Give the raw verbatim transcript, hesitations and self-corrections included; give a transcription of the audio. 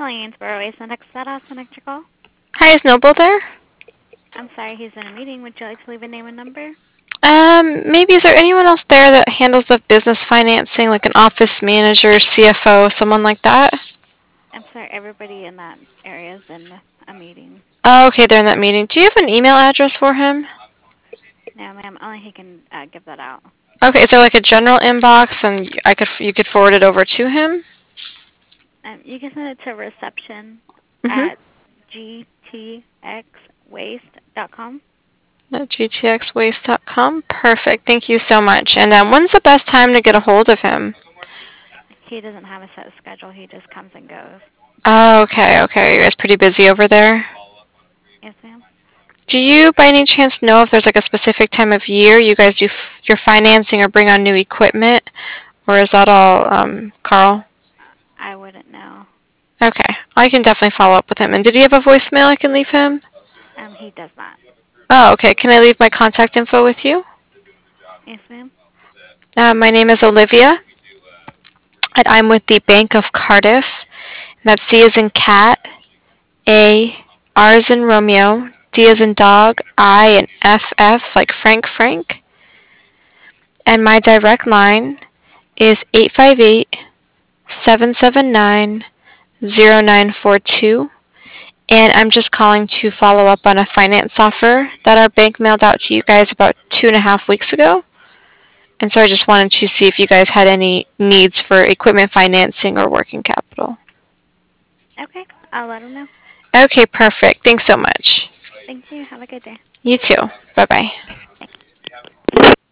calling Ainsborough Waste and X. That also connect your call. Hi, is Noble there? I'm sorry, he's in a meeting. Would you like to leave a name and number? Um, maybe is there anyone else there that handles the business financing, like an office manager, C F O, someone like that? I'm sorry, everybody in that area is in a meeting. Oh, okay, they're in that meeting. Do you have an email address for him? No, ma'am, only he can uh, give that out. Okay, is there like a general inbox and I could you could forward it over to him? Um, you can send it to reception Mm-hmm. at g t x waste dot com. At g t x waste dot com. Perfect. Thank you so much. And um, when's the best time to get a hold of him? He doesn't have a set schedule. He just comes and goes. Oh, okay, okay. You guys pretty busy over there? Yes, ma'am. Do you, by any chance, know if there's like a specific time of year you guys do f- your financing or bring on new equipment, or is that all um, Carl? I wouldn't know. Okay, I can definitely follow up with him. And did he have a voicemail I can leave him? Um, he does not. Oh, okay. Can I leave my contact info with you? Yes, ma'am. Uh, my name is Olivia, and I'm with the Bank of Cardiff. And that's C as in cat, A, R as in Romeo, D as in dog, I, and F F like Frank Frank. And my direct line is eight five eight, seven seven nine, zero nine four two. And I'm just calling to follow up on a finance offer that our bank mailed out to you guys about two and a half weeks ago. And so I just wanted to see if you guys had any needs for equipment financing or working capital. Okay, I'll let him know. Okay, perfect. Thanks so much. Thank you. Have a good day. You too. Bye bye. Thanks.